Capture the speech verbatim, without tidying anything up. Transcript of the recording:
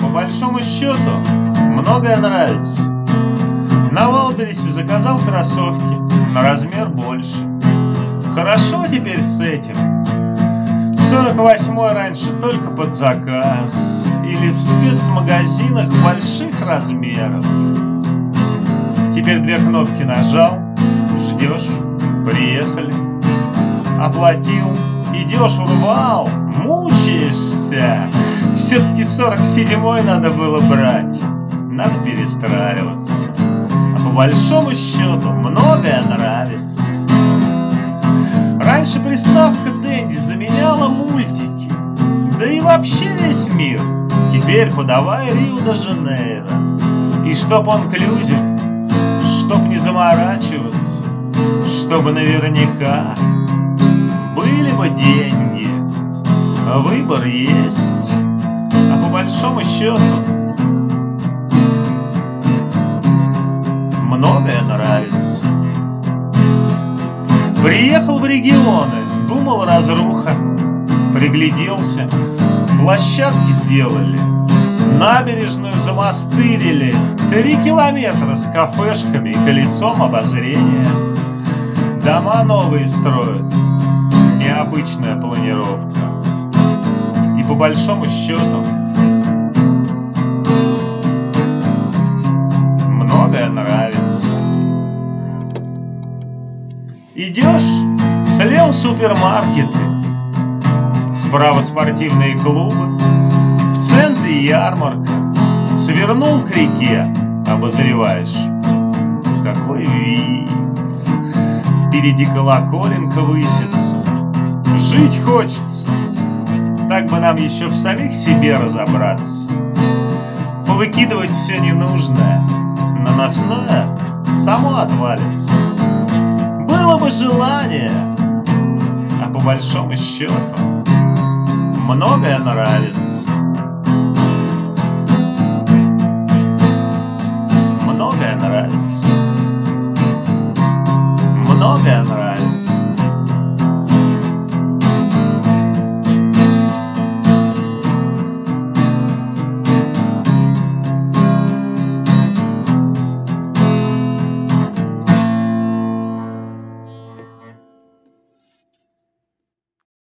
по большому счету, многое нравится. На Валбересе заказал кроссовки на размер больше. Хорошо теперь с этим. сорок восьмой раньше только под заказ или в спецмагазинах больших размеров. Теперь две кнопки нажал, ждешь, приехали. Оплатил, идешь в вал, мучаешься. Все-таки сорок седьмой надо было брать. Надо перестраиваться. А по большому счету многое нравится. Раньше приставка Денди заменяла мультики, да и вообще весь мир. Теперь подавай Рио-де-Жанейро. И чтоб он клюзив, чтоб не заморачиваться, чтобы наверняка были бы деньги. Выбор есть. А по большому счету многое нравится. Приехал в регионы, думал разруха. Пригляделся, площадки сделали, набережную замастырили, три километра с кафешками и колесом обозрения. Дома новые строят, необычная планировка. И по большому счету многое нравится. Идешь, слева супермаркеты, справа спортивные клубы, в центре ярмарка. Свернул к реке, обозреваешь. Какой вид! Впереди колоколенка высится. Жить хочется. Так бы нам еще в самих себе разобраться. Повыкидывать все ненужное. Наносное само отвалится. Было бы желание, а по большому счету многое нравится. Многое нравится. Многое нравится.